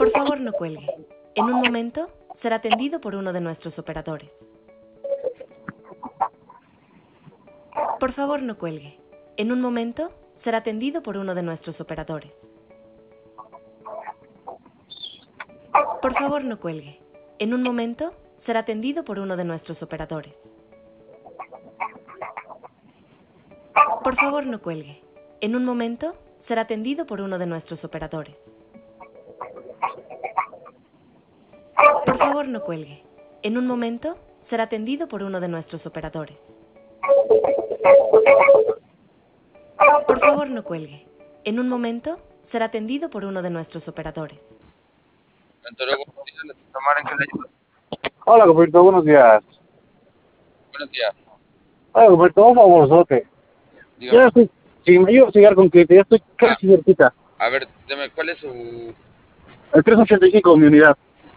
Por favor, no cuelgue. En un momento será atendido por uno de nuestros operadores. Por favor, no cuelgue. En un momento será atendido por uno de nuestros operadores. Por favor, no cuelgue. En un momento será atendido por uno de nuestros operadores. Por favor, no cuelgue. En un momento será atendido por uno de nuestros operadores. Por favor, no cuelgue. En un momento será atendido por uno de nuestros operadores. Por favor, no cuelgue. En un momento será atendido por uno de nuestros operadores. Hola, Gilberto, buenos días. Buenos días. Hola, Gilberto, un favorzote. Dígame. Ya estoy, si me ayudas a llegar con cliente, ya estoy casi cerquita. A ver, dime, ¿cuál es su...? El 385, mi unidad.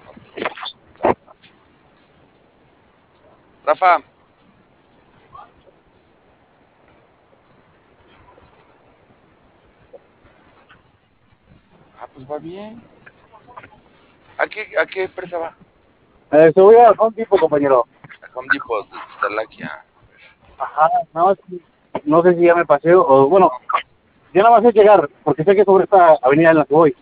Rafa. Pues va bien. ¿A qué empresa va? Se voy a Home Depot, compañero. A Home Depot, Starlakia. Ajá, nada más, no sé si ya me paseo o, bueno, ya nada más sé llegar, porque sé que sobre esta avenida en la que voy.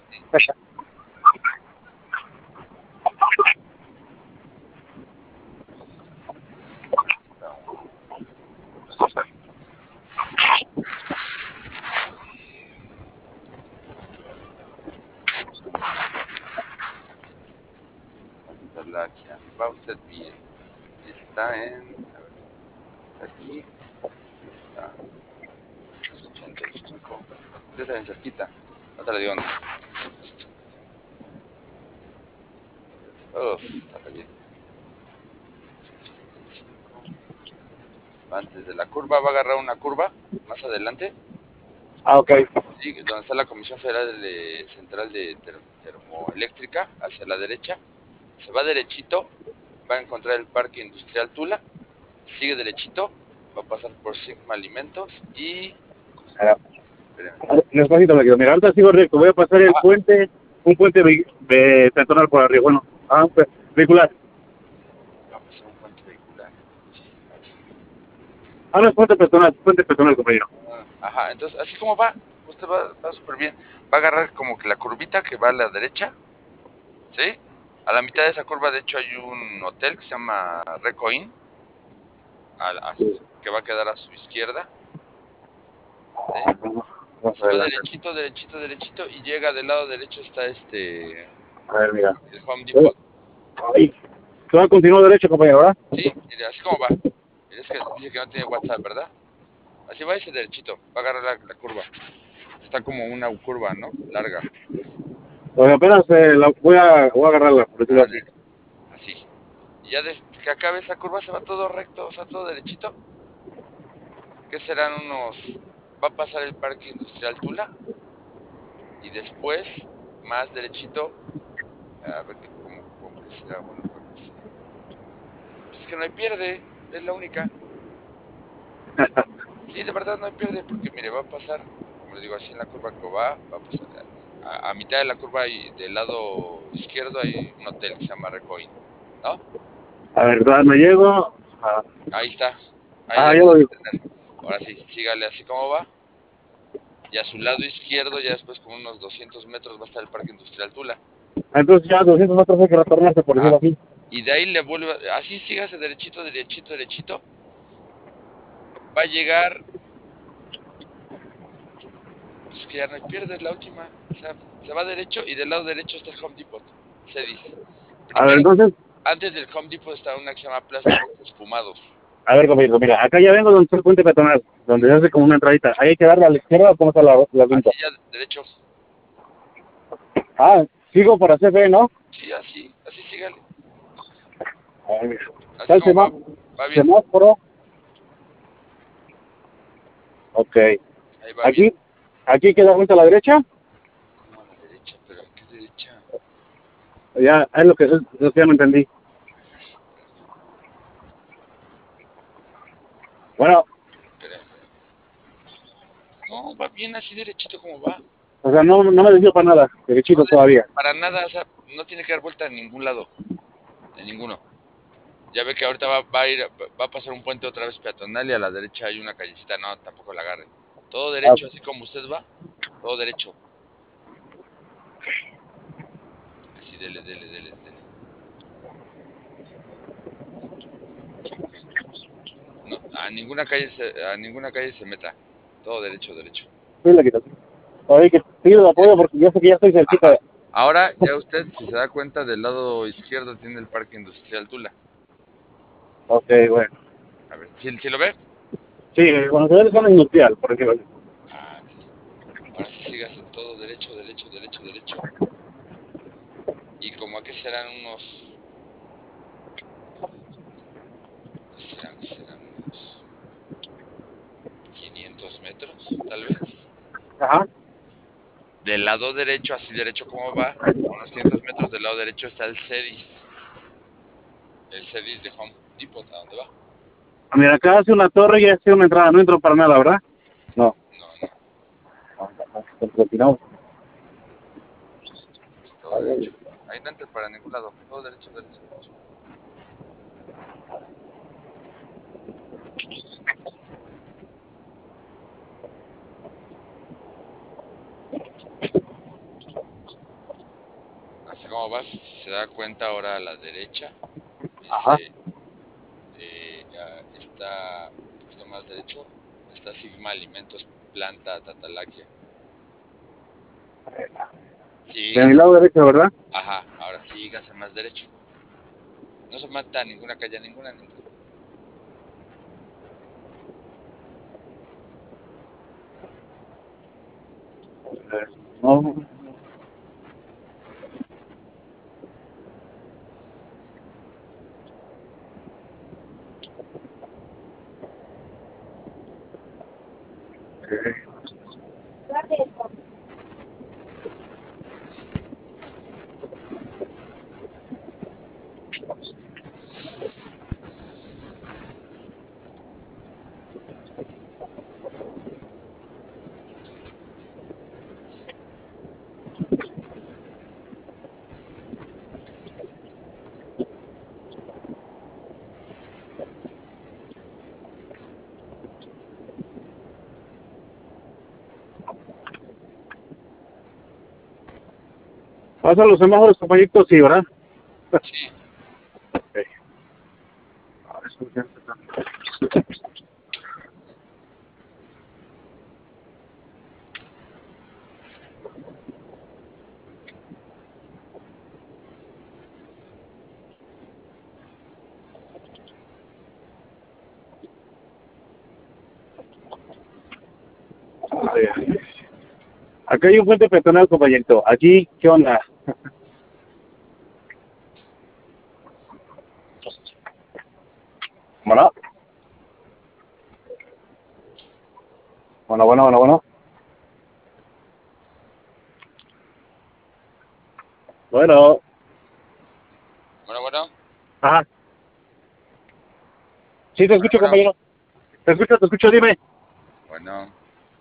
Starlakia. Va usted bien. Está en... A ver, está aquí. Está... 385. Usted está bien cerquita. No te lo digo. Está re bien. 385. Antes de la curva, va a agarrar una curva más adelante. Ah, ok. Sí, donde está la Comisión Federal Central de Termoeléctrica, hacia la derecha. Se va derechito, va a encontrar el Parque Industrial Tula. Sigue derechito, va a pasar por Sigma Alimentos y... Despacito, me quedo. Mira, ahorita sigo recto, voy a pasar el puente, un puente peatonal por arriba. Bueno, vehicular. Va a pasar un puente vehicular. Sí. No es puente peatonal, compañero. Ajá, entonces así como va, usted va súper bien. Va a agarrar como que la curvita que va a la derecha, ¿sí? A la mitad de esa curva, de hecho, hay un hotel que se llama Recoin, que va a quedar a su izquierda. ¿Sí? Se va derechito, derechito, derechito y llega del lado derecho está A ver, mira. el Home Depot. Ahí. Se va a continuar derecho, compañero, ¿verdad? Sí, mire, así como va. Mire, es que dice que no tiene WhatsApp, ¿verdad? Así va ese derechito, va a agarrar la curva. Está como una curva, ¿no? Larga. Pues apenas voy a agarrarla, por decirlo así. Así. Y ya desde que acabe esa curva se va todo recto, o sea, todo derechito. Que serán unos... Va a pasar el Parque Industrial Tula. Y después, más derechito, a ver cómo que será bueno para que sea. Pues es que no hay pierde, es la única. Sí, de verdad no hay pierde, porque mire, va a pasar, como le digo, así en la curva que va a pasar a mitad de la curva y del lado izquierdo hay un hotel que se llama Recoin, ¿no? A ver, me llego. Ahí está, ahí ya Ya lo debe vi. tener. Ahora sí, sígale así como va. Y a su lado izquierdo, ya después como unos 200 metros, va a estar el Parque Industrial Tula. Entonces ya 200 metros hay que retornarse, por decirlo así. Y de ahí le vuelve, así sígase derechito, derechito, derechito. Va a llegar, pues que ya no hay pierde, es la última. O sea, se va derecho y del lado derecho está el Home Depot, Cedis. A ver, Primero, entonces, antes del Home Depot está una que se llama Plásticos Esfumados. a ver, compañero, mira, acá ya vengo donde está el puente peatonal, donde se hace como una entradita. Ahí hay que darle a la izquierda, ¿cómo está la pinta? Así ya, derecho. Sigo para CFE, ¿no? Sí, así sígale. A ver, mira. Así Está el como va bien. semáforo. Ok. Ahí va bien. Aquí queda vuelta a la derecha. Como a la derecha, pero ¿qué derecha? Ya, es lo que ya no entendí. Bueno. Espera. No, va bien así derechito como va. O sea, no me desvío para nada, derechito No, todavía. para nada, o sea, no tiene que dar vuelta en ningún lado, en ninguno. Ya ve que ahorita va a pasar un puente otra vez peatonal y a la derecha hay una callecita, no, tampoco la agarre. Todo derecho, así como usted va, todo derecho. Así, dele. No, a ninguna calle se meta. Todo derecho. Sí, la quito. Oye, que pido el apoyo porque yo sé que ya estoy cerquita. Ajá. Ahora ya usted, si se da cuenta, del lado izquierdo tiene el Parque Industrial Tula. Ok, bueno. A ver, ¿sí lo ve? Sí, cuando se ve el zona industrial, por ejemplo. Ah, ahora sí sigas en todo derecho. Y como aquí serán unos... serán unos 500 metros, tal vez. Ajá. Del lado derecho, así derecho como va, unos 500 metros del lado derecho está el CEDIS. El CEDIS de Home Depot, ¿a dónde va? Mira, acá hace una torre y hace una entrada. No entro para nada, ¿verdad? No. No, Continuamos. todo derecho. Ahí no entra para ningún lado, todo derecho. Así como vas, si se da cuenta ahora a la derecha, Ajá. dice, está un poquito más derecho, está Sigma Alimentos Planta Tatalaquia. De mi Sígase, lado derecho, ¿verdad? ajá, ahora sígase más derecho. No se mata a ninguna calle, ninguna. No. Pasa los semáforos, compañitos, sí, ¿verdad? Sí, Ok. Acá hay un puente peatonal, compañerito. Aquí, ¿qué onda? Bueno. Bueno. Bueno. bueno. Ajá. Sí, te escucho, Bueno. compañero. Te escucho, dime. Bueno.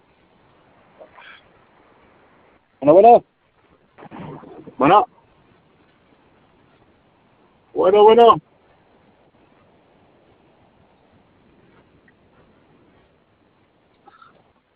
Bueno. Bueno. Bueno.